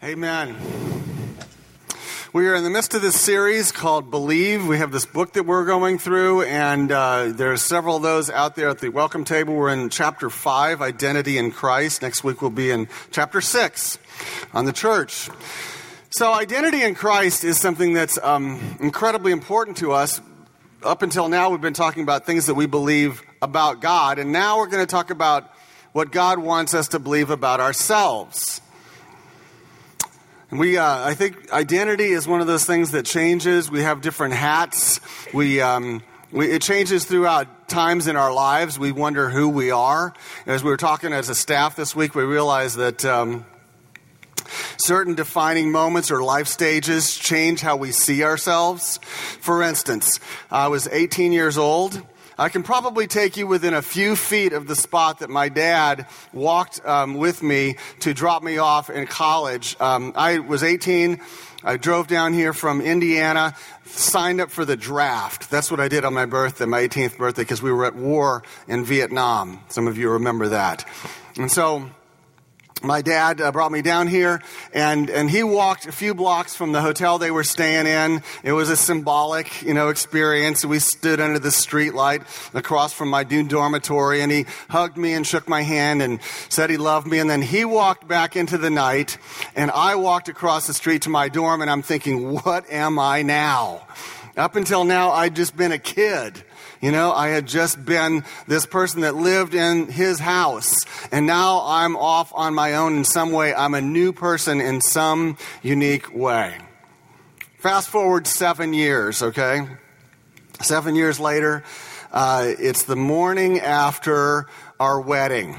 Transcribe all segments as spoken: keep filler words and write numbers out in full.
Amen. We are in the midst of this series called Believe. We have this book that we're going through, and uh, there are several of those out there at the welcome table. We're in chapter five, Identity in Christ. Next week we'll be in chapter six on the church. So identity in Christ is something that's um, incredibly important to us. Up until now, we've been talking about things that we believe about God, and now we're going to talk about what God wants us to believe about ourselves. We, uh, I think identity is one of those things that changes. We have different hats. We, um, we, it changes throughout times in our lives. We wonder who we are. As we were talking as a staff this week, we realized that um, certain defining moments or life stages change how we see ourselves. For instance, I was eighteen years old. I can probably take you within a few feet of the spot that my dad walked um, with me to drop me off in college. Um, I was eighteen. I drove down here from Indiana, signed up for the draft. That's what I did on my birthday, my eighteenth birthday, because we were at war in Vietnam. Some of you remember that. And so my dad uh, brought me down here, and, and he walked a few blocks from the hotel they were staying in. It was a symbolic, you know, experience. We stood under the street light across from my new dormitory, and he hugged me and shook my hand and said he loved me. And then he walked back into the night, and I walked across the street to my dorm, and I'm thinking, what am I now? Up until now, I'd just been a kid. You know, I had just been this person that lived in his house, and now I'm off on my own in some way. I'm a new person in some unique way. Fast forward seven years, okay? Seven years later, uh, it's the morning after our wedding.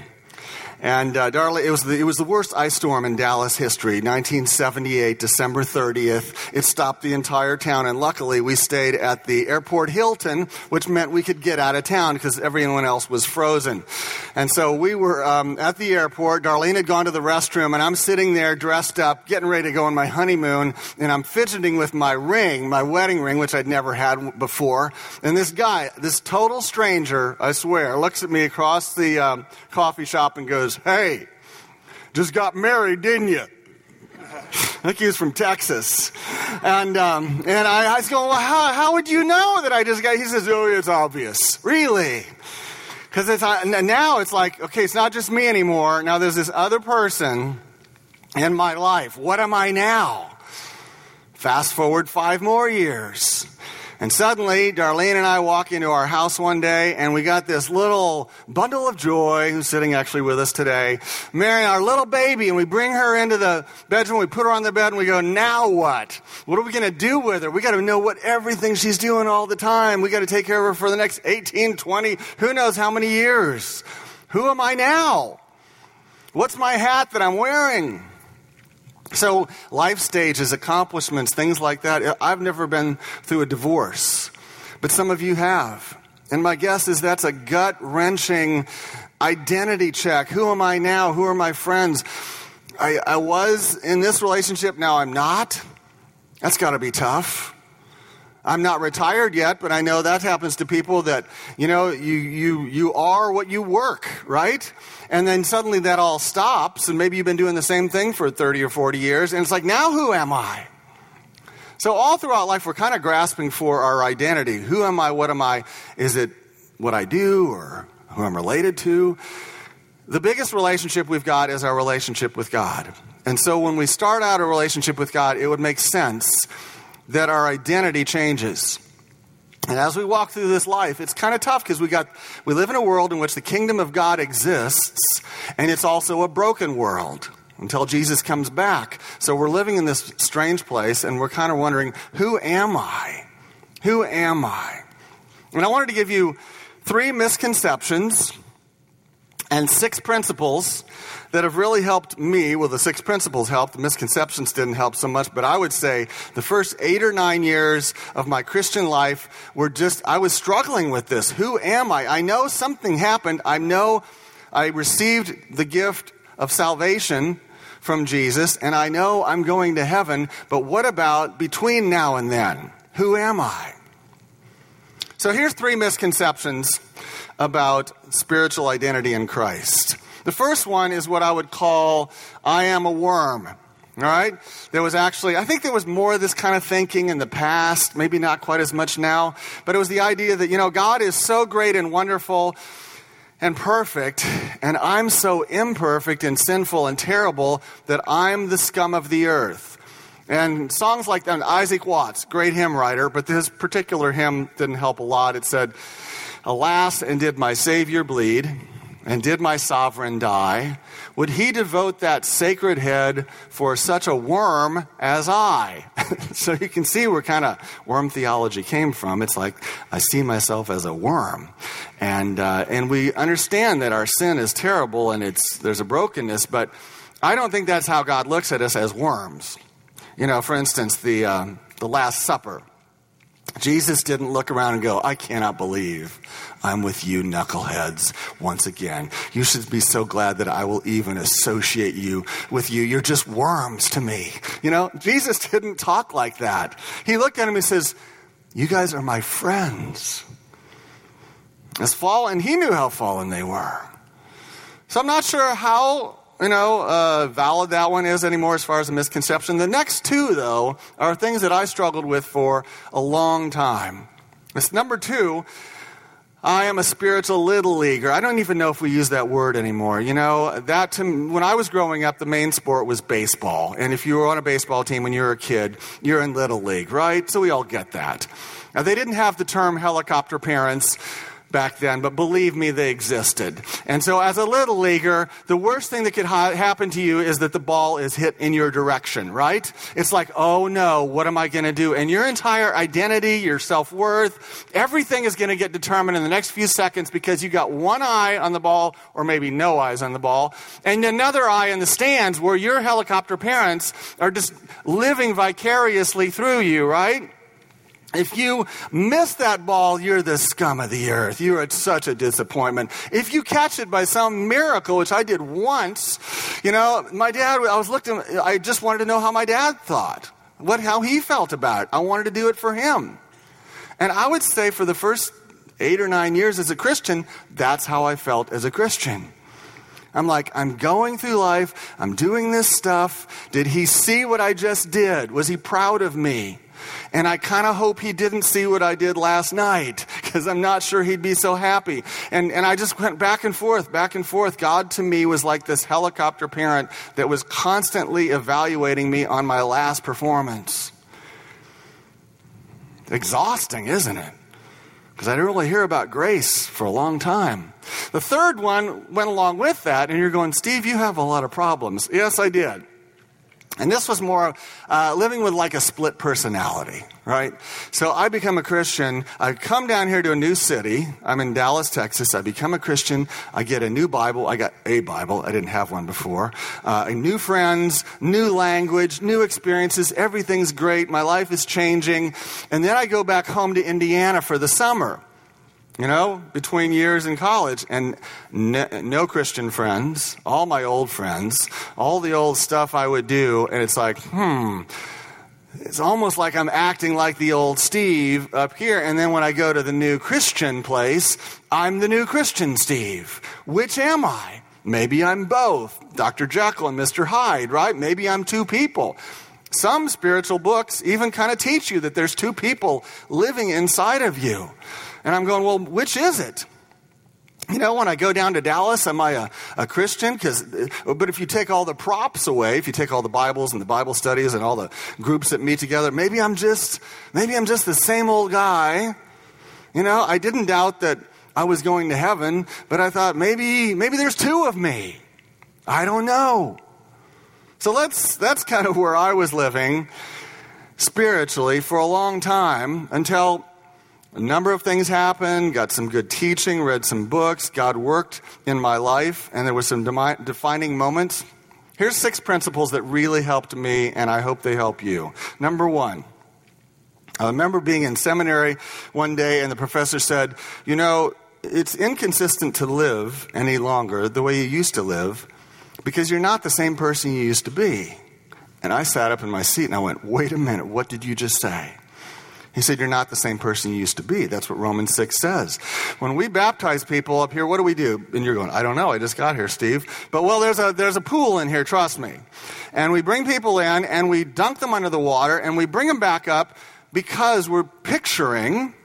And, uh, Darlene, it was the, it was the worst ice storm in Dallas history, nineteen seventy-eight, December thirtieth. It stopped the entire town, and luckily we stayed at the airport Hilton, which meant we could get out of town because everyone else was frozen. And so we were um, at the airport. Darlene had gone to the restroom, and I'm sitting there dressed up, getting ready to go on my honeymoon, and I'm fidgeting with my ring, my wedding ring, which I'd never had before. And this guy, this total stranger, I swear, looks at me across the um, coffee shop and goes, "Hey, just got married, didn't you?" I think he was from Texas. And um, and I, I was going, well, how, how would you know that I just got, he says, "Oh, it's obvious." Really? Because it's now it's like, okay, it's not just me anymore. Now there's this other person in my life. What am I now? Fast forward five more years. And suddenly, Darlene and I walk into our house one day, and we got this little bundle of joy, who's sitting actually with us today, Mary, our little baby, and we bring her into the bedroom, we put her on the bed, and we go, now what? What are we going to do with her? We got to know what everything she's doing all the time. We got to take care of her for the next eighteen, twenty, who knows how many years. Who am I now? What's my hat that I'm wearing? So life stages, accomplishments, things like that. I've never been through a divorce, but some of you have. And my guess is that's a gut-wrenching identity check. Who am I now? Who are my friends? I, I was in this relationship, now I'm not. That's got to be tough. I'm not retired yet, but I know that happens to people that, you know, you, you, you are what you work, right? And then suddenly that all stops, and maybe you've been doing the same thing for thirty or forty years, and it's like, now who am I? So all throughout life, we're kind of grasping for our identity. Who am I? What am I? Is it what I do or who I'm related to? The biggest relationship we've got is our relationship with God. And so when we start out a relationship with God, it would make sense that our identity changes. And as we walk through this life, it's kind of tough because we got we live in a world in which the kingdom of God exists, and it's also a broken world until Jesus comes back. So we're living in this strange place, and we're kind of wondering, who am I? Who am I? And I wanted to give you three misconceptions and six principles that have really helped me. Well, the six principles helped. The misconceptions didn't help so much. But I would say the first eight or nine years of my Christian life were just, I was struggling with this. Who am I? I know something happened. I know I received the gift of salvation from Jesus, and I know I'm going to heaven. But what about between now and then? Who am I? So here's three misconceptions about spiritual identity in Christ. The first one is what I would call, I am a worm. All right? There was actually, I think there was more of this kind of thinking in the past, maybe not quite as much now, but it was the idea that, you know, God is so great and wonderful and perfect, and I'm so imperfect and sinful and terrible that I'm the scum of the earth. And songs like that, Isaac Watts, great hymn writer, but this particular hymn didn't help a lot. It said, "Alas, and did my Savior bleed, and did my sovereign die? Would he devote that sacred head for such a worm as I?" So you can see where kind of worm theology came from. It's like, I see myself as a worm. And uh, and we understand that our sin is terrible and it's there's a brokenness, but I don't think that's how God looks at us, as worms. You know, for instance, the uh, the Last Supper. Jesus didn't look around and go, "I cannot believe I'm with you knuckleheads once again. You should be so glad that I will even associate you with you. You're just worms to me." You know, Jesus didn't talk like that. He looked at him and says, "You guys are my friends." As fallen, he knew how fallen they were. So I'm not sure how, you know, uh, valid that one is anymore as far as a misconception. The next two, though, are things that I struggled with for a long time. It's number two, I am a spiritual little leaguer. I don't even know if we use that word anymore. You know, that to, when I was growing up, the main sport was baseball. And if you were on a baseball team when you were a kid, you're in little league, right? So we all get that. Now, they didn't have the term helicopter parents back then, but believe me, they existed. And so as a little leaguer, the worst thing that could ha- happen to you is that the ball is hit in your direction, right? It's like, oh no, what am I going to do? And your entire identity, your self-worth, everything is going to get determined in the next few seconds because you got one eye on the ball, or maybe no eyes on the ball, and another eye in the stands where your helicopter parents are just living vicariously through you, right? If you miss that ball, you're the scum of the earth. You're such a disappointment. If you catch it by some miracle, which I did once, you know, my dad, I was looking, I just wanted to know how my dad thought, what, how he felt about it. I wanted to do it for him. And I would say for the first eight or nine years as a Christian, that's how I felt as a Christian. I'm like, I'm going through life. I'm doing this stuff. Did he see what I just did? Was he proud of me? And I kind of hope he didn't see what I did last night, because I'm not sure he'd be so happy. And and I just went back and forth, back and forth. God to me was like this helicopter parent that was constantly evaluating me on my last performance. Exhausting, isn't it? Because I didn't really hear about grace for a long time. The third one went along with that, and you're going, Steve, you have a lot of problems. Yes, I did. And this was more uh, living with like a split personality, right? So I become a Christian. I come down here to a new city. I'm in Dallas, Texas. I become a Christian. I get a new Bible. I got a Bible. I didn't have one before. Uh, new friends, new language, new experiences. Everything's great. My life is changing. And then I go back home to Indiana for the summer. You know, between years in college, and no, no Christian friends, all my old friends, all the old stuff I would do, and it's like, hmm, it's almost like I'm acting like the old Steve up here, and then when I go to the new Christian place, I'm the new Christian Steve. Which am I? Maybe I'm both, Doctor Jekyll and Mister Hyde, right? Maybe I'm two people. Some spiritual books even kind of teach you that there's two people living inside of you. And I'm going, well, which is it? You know, when I go down to Dallas, am I a, a Christian? 'Cause, but if you take all the props away, if you take all the Bibles and the Bible studies and all the groups that meet together, maybe I'm just, maybe I'm just the same old guy. You know, I didn't doubt that I was going to heaven, but I thought maybe, maybe there's two of me. I don't know. So that's, that's kind of where I was living spiritually for a long time, until a number of things happened, got some good teaching, read some books, God worked in my life, and there were some demi- defining moments. Here's six principles that really helped me, and I hope they help you. Number one, I remember being in seminary one day, and the professor said, you know, it's inconsistent to live any longer the way you used to live, because you're not the same person you used to be. And I sat up in my seat, and I went, wait a minute, what did you just say? He said, you're not the same person you used to be. That's what Romans six says. When we baptize people up here, what do we do? And you're going, I don't know. I just got here, Steve. But, well, there's a there's a pool in here, trust me. And we bring people in, and we dunk them under the water, and we bring them back up because we're picturing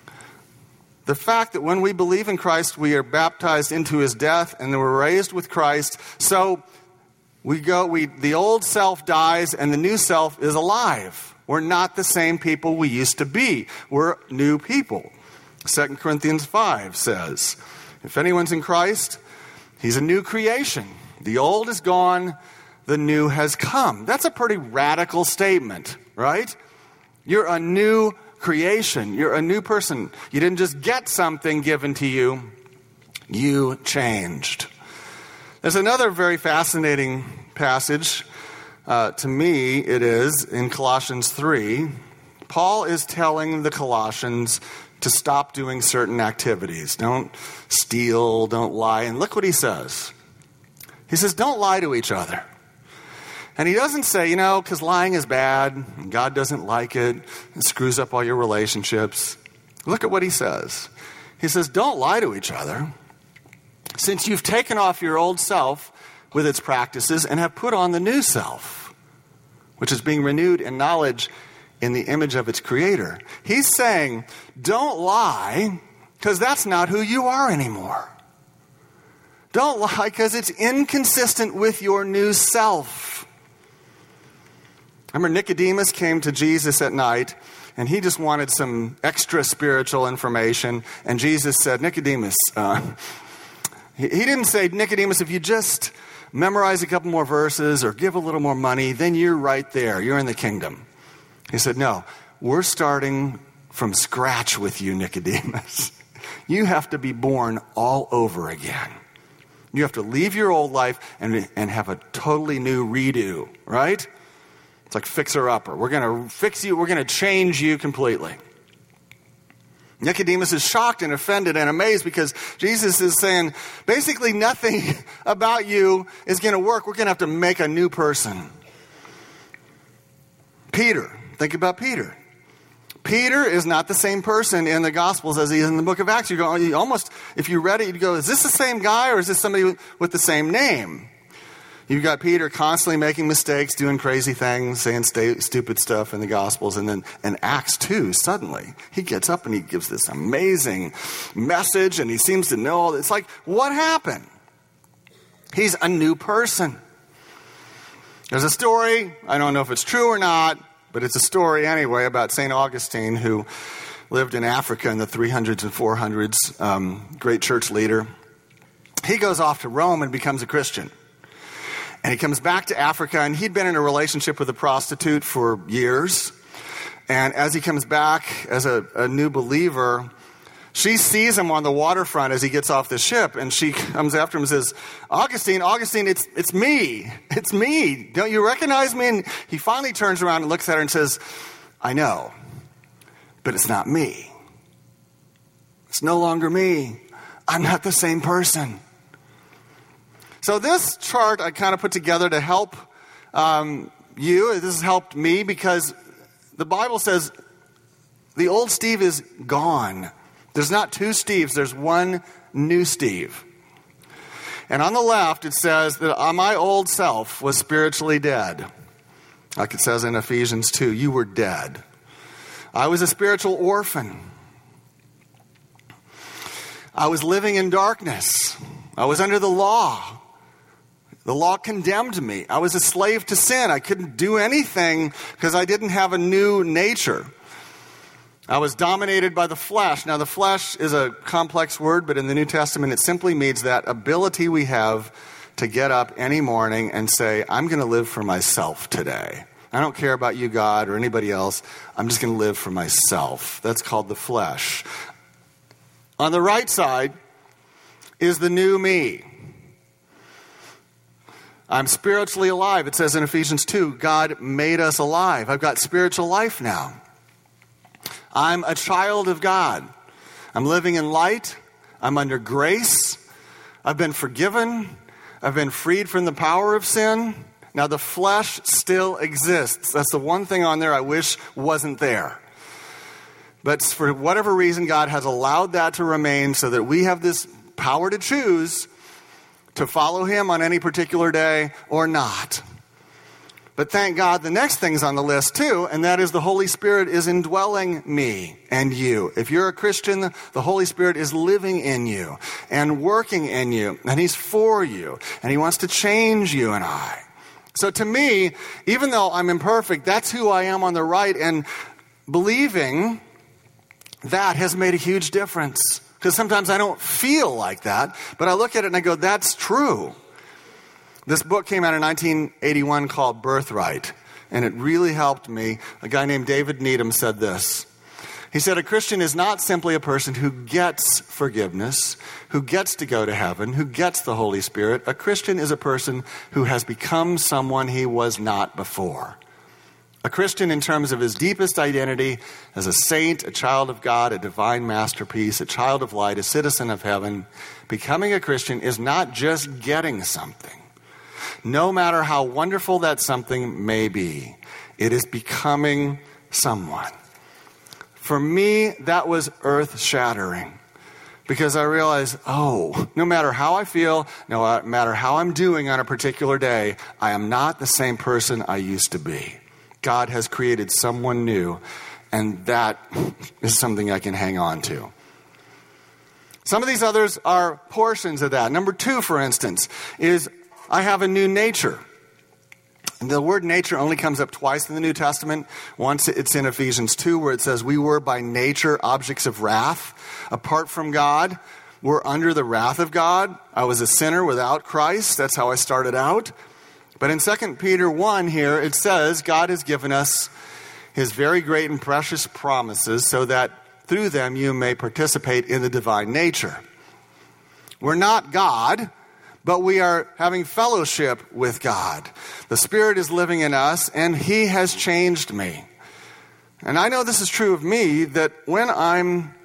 the fact that when we believe in Christ, we are baptized into his death, and then we're raised with Christ. So we go, we the old self dies, and the new self is alive. We're not the same people we used to be. We're new people. Second Corinthians five says, if anyone's in Christ, he's a new creation. The old is gone, the new has come. That's a pretty radical statement, right? You're a new creation. You're a new person. You didn't just get something given to you. You changed. There's another very fascinating passage. Uh, to me, it is in Colossians three. Paul is telling the Colossians to stop doing certain activities. Don't steal, don't lie. And look what he says. He says, don't lie to each other. And he doesn't say, you know, because lying is bad, and God doesn't like it, it screws up all your relationships. Look at what he says. He says, don't lie to each other, since you've taken off your old self with its practices and have put on the new self, which is being renewed in knowledge in the image of its creator. He's saying, don't lie, because that's not who you are anymore. Don't lie, because it's inconsistent with your new self. Remember, Nicodemus came to Jesus at night, and he just wanted some extra spiritual information. And Jesus said, Nicodemus, uh, he, he didn't say, Nicodemus, if you just memorize a couple more verses or give a little more money, then you're right there. You're in the kingdom. He said, no, we're starting from scratch with you, Nicodemus. You have to be born all over again. You have to leave your old life and, and have a totally new redo, right? It's like fixer-upper. We're going to fix you. We're going to change you completely. Nicodemus is shocked and offended and amazed because Jesus is saying, basically nothing about you is going to work. We're going to have to make a new person. Peter. Think about Peter. Peter is not the same person in the Gospels as he is in the book of Acts. You go, you almost, if you read it, you'd go, is this the same guy or is this somebody with the same name? You've got Peter constantly making mistakes, doing crazy things, saying st- stupid stuff in the Gospels. And then in Acts two, suddenly, he gets up and he gives this amazing message and he seems to know. It's like, what happened? He's a new person. There's a story, I don't know if it's true or not, but it's a story anyway about Saint Augustine, who lived in Africa in the three hundreds and four hundreds, um, great church leader. He goes off to Rome and becomes a Christian. And he comes back to Africa, and he'd been in a relationship with a prostitute for years. And as he comes back as a, a new believer, she sees him on the waterfront as he gets off the ship, and she comes after him and says, Augustine, Augustine, it's it's me. It's me. Don't you recognize me? And he finally turns around and looks at her and says, I know, but it's not me. It's no longer me. I'm not the same person. So this chart I kind of put together to help um, you. This has helped me because the Bible says the old Steve is gone. There's not two Steves. There's one new Steve. And on the left it says that my old self was spiritually dead. Like it says in Ephesians two, you were dead. I was a spiritual orphan. I was living in darkness. I was under the law. The law condemned me. I was a slave to sin. I couldn't do anything because I didn't have a new nature. I was dominated by the flesh. Now, the flesh is a complex word, but in the New Testament, it simply means that ability we have to get up any morning and say, I'm going to live for myself today. I don't care about you, God, or anybody else. I'm just going to live for myself. That's called the flesh. On the right side is the new me. I'm spiritually alive. It says in Ephesians two, God made us alive. I've got spiritual life now. I'm a child of God. I'm living in light. I'm under grace. I've been forgiven. I've been freed from the power of sin. Now the flesh still exists. That's the one thing on there I wish wasn't there. But for whatever reason, God has allowed that to remain so that we have this power to choose to follow him on any particular day or not. But thank God the next thing's on the list too, and that is the Holy Spirit is indwelling me and you. If you're a Christian, the Holy Spirit is living in you and working in you, and he's for you, and he wants to change you and I. So to me, even though I'm imperfect, that's who I am on the right, and believing that has made a huge difference. Because sometimes I don't feel like that, but I look at it and I go, that's true. This book came out in nineteen eighty-one called Birthright, and it really helped me. A guy named David Needham said this. He said, a Christian is not simply a person who gets forgiveness, who gets to go to heaven, who gets the Holy Spirit. A Christian is a person who has become someone he was not before. A Christian in terms of his deepest identity as a saint, a child of God, a divine masterpiece, a child of light, a citizen of heaven. Becoming a Christian is not just getting something. No matter how wonderful that something may be, it is becoming someone. For me, that was earth-shattering because I realized, oh, no matter how I feel, no matter how I'm doing on a particular day, I am not the same person I used to be. God has created someone new, and that is something I can hang on to. Some of these others are portions of that. Number two, for instance, is I have a new nature. And the word nature only comes up twice in the New Testament. Once it's in Ephesians two, where it says, we were by nature objects of wrath. Apart from God, we're under the wrath of God. I was a sinner without Christ. That's how I started out. But in Second Peter one here, it says, God has given us his very great and precious promises so that through them you may participate in the divine nature. We're not God, but we are having fellowship with God. The Spirit is living in us, and he has changed me. And I know this is true of me, that when I'm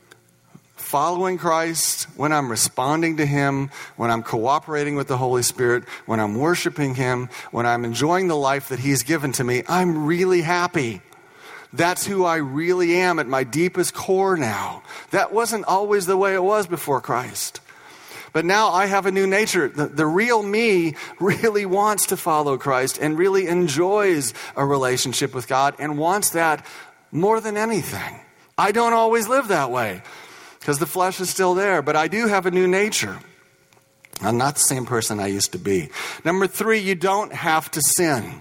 following Christ, when I'm responding to him, when I'm cooperating with the Holy Spirit, when I'm worshiping him, when I'm enjoying the life that he's given to me, I'm really happy. That's who I really am at my deepest core now. That wasn't always the way it was before Christ. But now I have a new nature. The, the real me really wants to follow Christ and really enjoys a relationship with God and wants that more than anything. I don't always live that way because the flesh is still there, but I do have a new nature. I'm not the same person I used to be. Number three, you don't have to sin.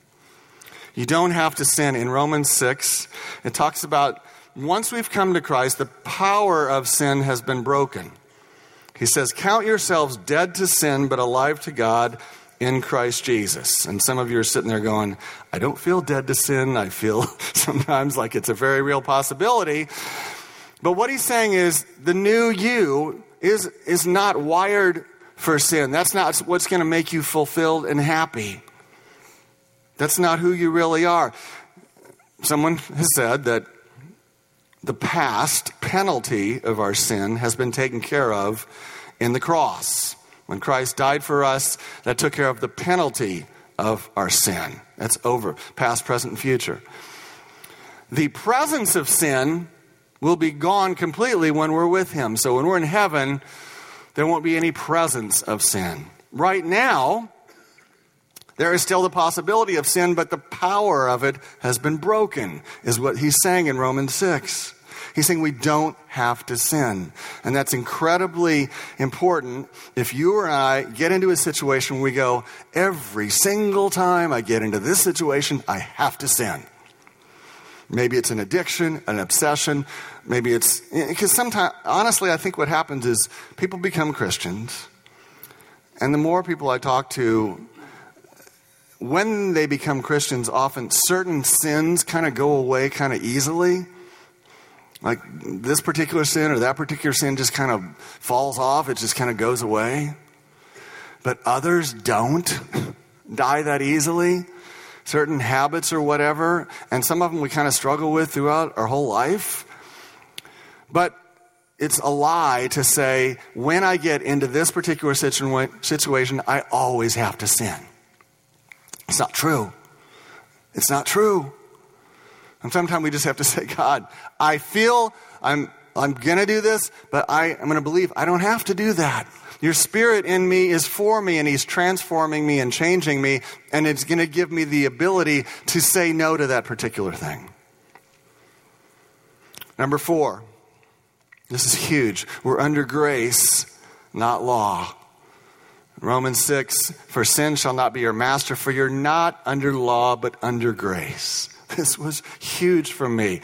You don't have to sin. In Romans six, it talks about once we've come to Christ, the power of sin has been broken. He says, count yourselves dead to sin, but alive to God in Christ Jesus. And some of you are sitting there going, I don't feel dead to sin. I feel sometimes like it's a very real possibility. But what he's saying is the new you is, is not wired for sin. That's not what's going to make you fulfilled and happy. That's not who you really are. Someone has said that the past penalty of our sin has been taken care of in the cross. When Christ died for us, that took care of the penalty of our sin. That's over, past, present, and future. The presence of sin will be gone completely when we're with him. So when we're in heaven, there won't be any presence of sin. Right now, there is still the possibility of sin, but the power of it has been broken, is what he's saying in Romans six. He's saying we don't have to sin. And that's incredibly important. If you or I get into a situation where we go, every single time I get into this situation, I have to sin. Maybe it's an addiction, an obsession. Maybe it's, because sometimes, honestly, I think what happens is people become Christians. And the more people I talk to, when they become Christians, often certain sins kind of go away kind of easily. Like this particular sin or that particular sin just kind of falls off. It just kind of goes away. But others don't die that easily. Certain habits or whatever. And some of them we kind of struggle with throughout our whole life. But it's a lie to say, when I get into this particular situa- situation, I always have to sin. It's not true. It's not true. And sometimes we just have to say, God, I feel I'm I'm going to do this, but I am going to believe I don't have to do that. Your Spirit in me is for me, and He's transforming me and changing me, and it's going to give me the ability to say no to that particular thing. Number four, this is huge. We're under grace, not law. Romans six, for sin shall not be your master, for you're not under law, but under grace. This was huge for me.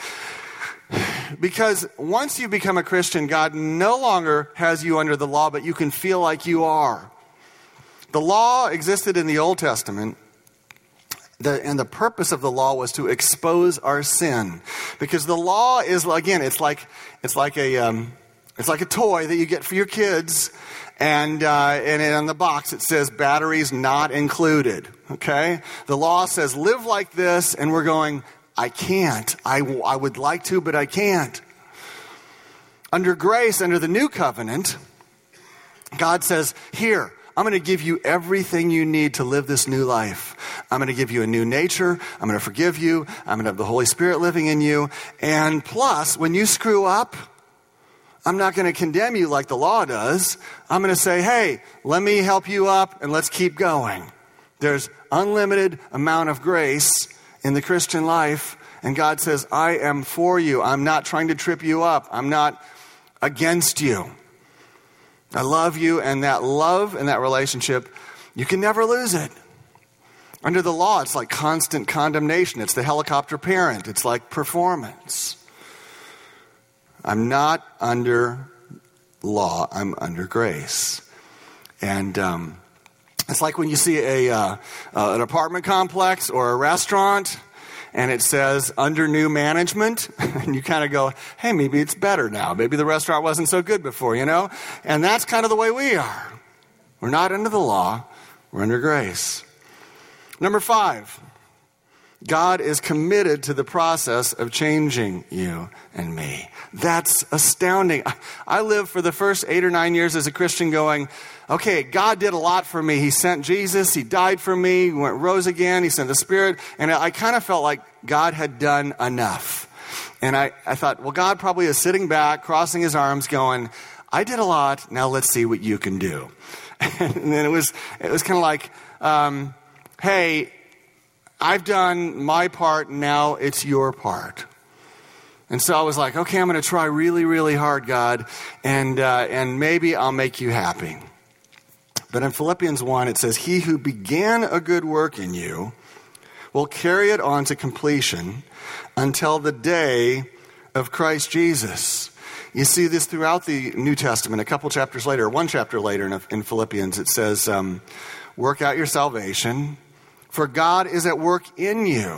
Because once you become a Christian, God no longer has you under the law, but you can feel like you are. The law existed in the Old Testament, the, and the purpose of the law was to expose our sin. Because the law is, again, it's like it's like a um, it's like a toy that you get for your kids, and uh, and on the box it says batteries not included. Okay, the law says live like this, and we're going, I can't. I, I would like to, but I can't. Under grace, under the new covenant, God says, here, I'm going to give you everything you need to live this new life. I'm going to give you a new nature. I'm going to forgive you. I'm going to have the Holy Spirit living in you. And plus, when you screw up, I'm not going to condemn you like the law does. I'm going to say, hey, let me help you up and let's keep going. There's unlimited amount of grace in the Christian life, and God says, I am for you. I'm not trying to trip you up. I'm not against you. I love you, and that love and that relationship, you can never lose it. Under the law, it's like constant condemnation. It's the helicopter parent. It's like performance. I'm not under law. I'm under grace. And um It's like when you see a uh, uh, an apartment complex or a restaurant, and it says under new management, and you kind of go, hey, maybe it's better now. Maybe the restaurant wasn't so good before, you know? And that's kind of the way we are. We're not under the law. We're under grace. Number five, God is committed to the process of changing you and me. That's astounding. I, I lived for the first eight or nine years as a Christian going, okay, God did a lot for me. He sent Jesus. He died for me. He went, rose again. He sent the Spirit. And I, I kind of felt like God had done enough. And I, I thought, well, God probably is sitting back, crossing his arms, going, I did a lot. Now let's see what you can do. And then it was, it was kind of like, um, hey, I've done my part. Now it's your part. And so I was like, okay, I'm going to try really, really hard, God, and uh, and maybe I'll make you happy. But in Philippians one, it says, he who began a good work in you will carry it on to completion until the day of Christ Jesus. You see this throughout the New Testament. A couple chapters later, one chapter later in, in Philippians, it says, um, work out your salvation, for God is at work in you.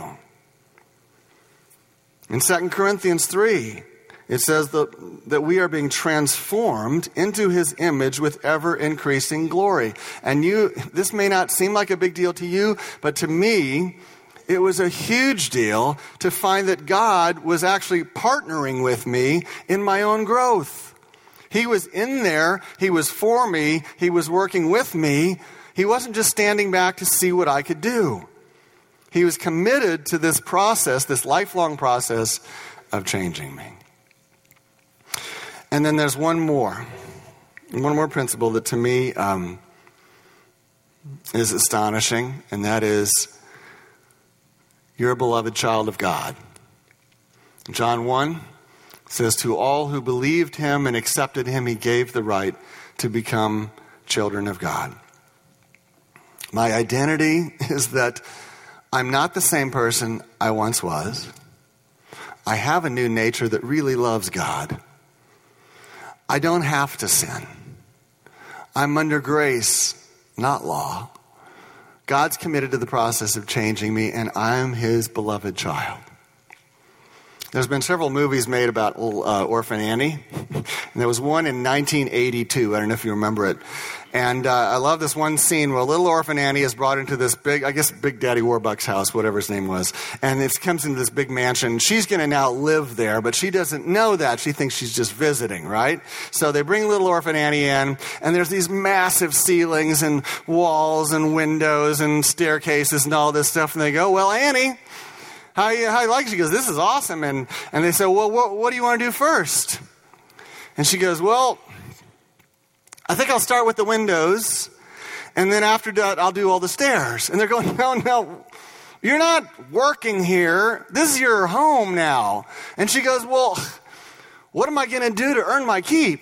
In Second Corinthians three, it says that, that we are being transformed into his image with ever-increasing glory. And you, this may not seem like a big deal to you, but to me, it was a huge deal to find that God was actually partnering with me in my own growth. He was in there. He was for me. He was working with me. He wasn't just standing back to see what I could do. He was committed to this process, this lifelong process of changing me. And then there's one more, one more principle that to me um, is astonishing, and that is you're a beloved child of God. John one says, to all who believed him and accepted him, he gave the right to become children of God. My identity is that I'm not the same person I once was. I have a new nature that really loves God. I don't have to sin. I'm under grace, not law. God's committed to the process of changing me, and I'm his beloved child. There's been several movies made about uh, Orphan Annie. And there was one in nineteen eighty-two. I don't know if you remember it. And uh, I love this one scene where little Orphan Annie is brought into this big, I guess Big Daddy Warbucks house, whatever his name was. And it comes into this big mansion. She's going to now live there, but she doesn't know that. She thinks she's just visiting, right? So they bring little Orphan Annie in, and there's these massive ceilings and walls and windows and staircases and all this stuff. And they go, well, Annie, How you, how you like it? She goes, this is awesome. And, and they said, well, what, what do you want to do first? And she goes, well, I think I'll start with the windows. And then after that, I'll do all the stairs. And they're going, no, no, you're not working here. This is your home now. And she goes, well, what am I going to do to earn my keep?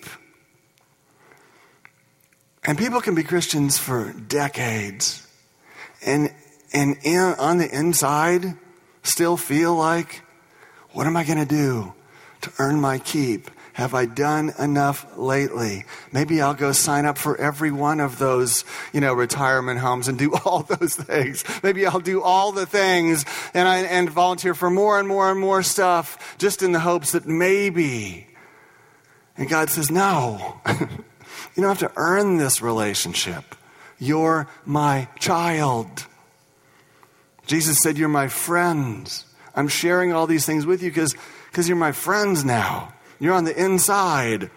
And people can be Christians for decades. And, and in, on the inside, still feel like, what am I going to do to earn my keep? Have I done enough lately? Maybe I'll go sign up for every one of those, you know, retirement homes and do all those things. Maybe I'll do all the things and I and volunteer for more and more and more stuff just in the hopes that maybe. And God says, no, you don't have to earn this relationship. You're my child. Jesus said, you're my friends. I'm sharing all these things with you because because you're my friends now. You're on the inside.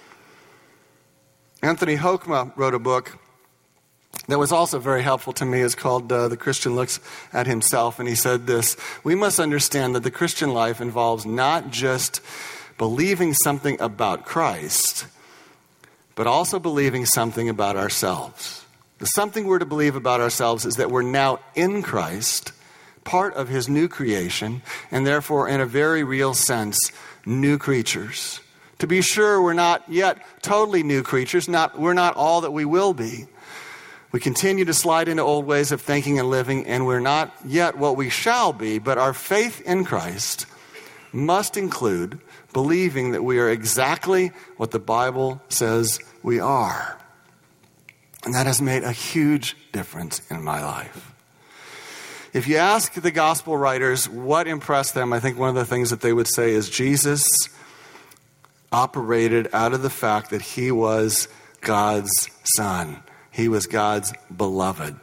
Anthony Hoekema wrote a book that was also very helpful to me. It's called uh, The Christian Looks at Himself. And he said this: we must understand that the Christian life involves not just believing something about Christ, but also believing something about ourselves. The something we're to believe about ourselves is that we're now in Christ, part of his new creation, and therefore in a very real sense, new creatures. To be sure, we're not yet totally new creatures. Not, we're not all that we will be. We continue to slide into old ways of thinking and living, and we're not yet what we shall be, but our faith in Christ must include believing that we are exactly what the Bible says we are. And that has made a huge difference in my life. If you ask the gospel writers what impressed them, I think one of the things that they would say is Jesus operated out of the fact that he was God's son. He was God's beloved.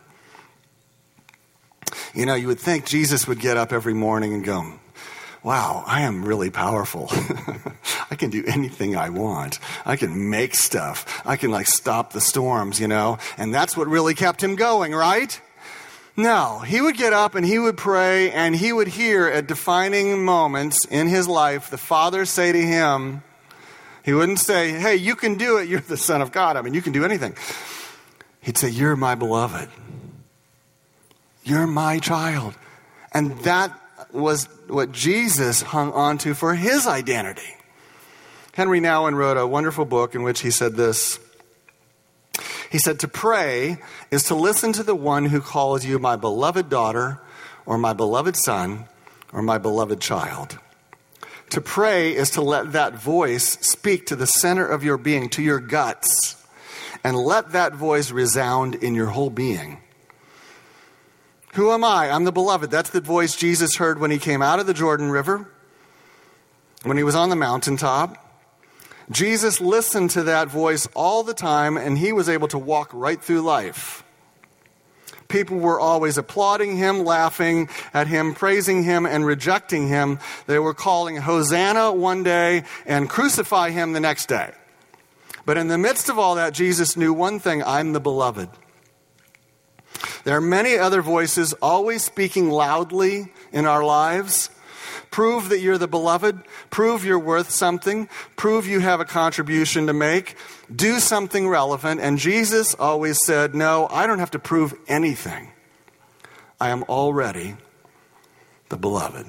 You know, you would think Jesus would get up every morning and go, wow, I am really powerful. I can do anything I want. I can make stuff. I can like stop the storms, you know, and that's what really kept him going, right? No, he would get up and he would pray, and he would hear at defining moments in his life the Father say to him, he wouldn't say, hey, you can do it. You're the Son of God. I mean, you can do anything. He'd say, you're my beloved. You're my child. And that was what Jesus hung on to for his identity. Henry Nouwen wrote a wonderful book in which he said this. He said, to pray is to listen to the one who calls you my beloved daughter, or my beloved son, or my beloved child. To pray is to let that voice speak to the center of your being, to your guts, and let that voice resound in your whole being. Who am I? I'm the beloved. That's the voice Jesus heard when he came out of the Jordan River, when he was on the mountaintop. Jesus listened to that voice all the time, and he was able to walk right through life. People were always applauding him, laughing at him, praising him, and rejecting him. They were calling Hosanna one day and crucify him the next day. But in the midst of all that, Jesus knew one thing: I'm the beloved. There are many other voices always speaking loudly in our lives. Prove that you're the beloved. Prove you're worth something. Prove you have a contribution to make. Do something relevant. And Jesus always said, no, I don't have to prove anything. I am already the beloved.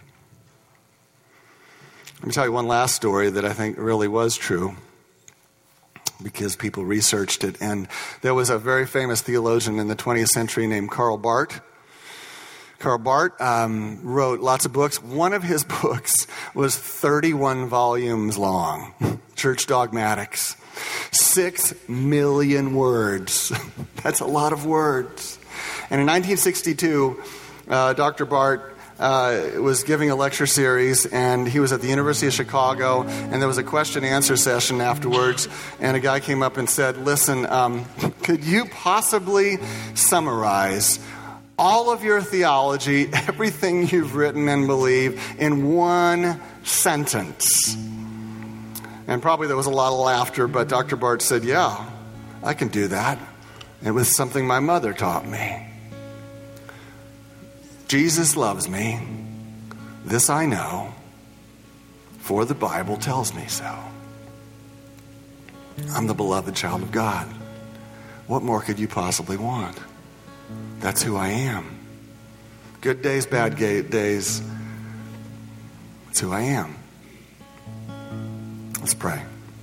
Let me tell you one last story that I think really was true, because people researched it. And there was a very famous theologian in the twentieth century named Karl Barth. Karl Barth um, wrote lots of books. One of his books was thirty-one volumes long, Church Dogmatics. Six million words. That's a lot of words. And in nineteen sixty-two, uh, Doctor Barth uh, was giving a lecture series, and he was at the University of Chicago, and there was a question-answer session afterwards, and a guy came up and said, listen, um, could you possibly summarize all of your theology, everything you've written and believe, in one sentence? And probably there was a lot of laughter, but Doctor Barth said, yeah, I can do that. It was something my mother taught me. Jesus loves me, This I know, for the Bible tells me so. I'm the beloved child of God. What more could you possibly want? That's who I am. Good days, bad days, that's who I am. Let's pray.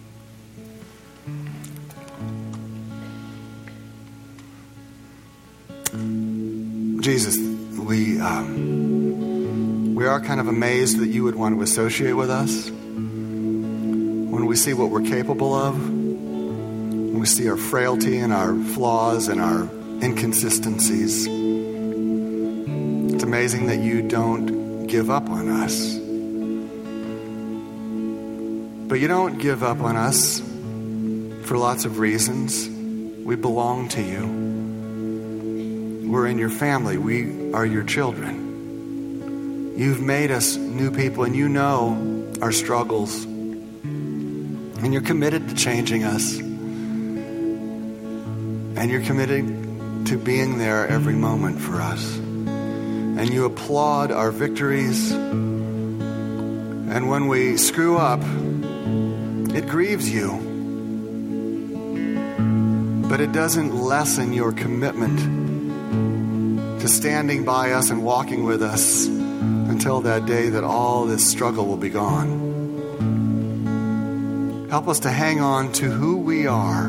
Jesus, we um, we are kind of amazed that you would want to associate with us. When we see what we're capable of, when we see our frailty and our flaws and our inconsistencies, it's amazing that you don't give up on us. But you don't give up on us for lots of reasons. We belong to you. We're in your family. We are your children. You've made us new people, and you know our struggles. And you're committed to changing us. And you're committed to being there every moment for us. And you applaud our victories. And when we screw up, it grieves you. But it doesn't lessen your commitment to standing by us and walking with us until that day that all this struggle will be gone. Help us to hang on to who we are,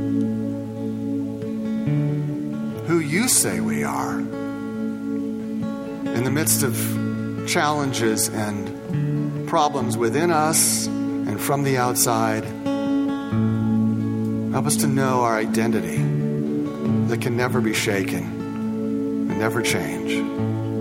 who you say we are, in the midst of challenges and problems within us and from the outside. Help us to know our identity that can never be shaken and never change.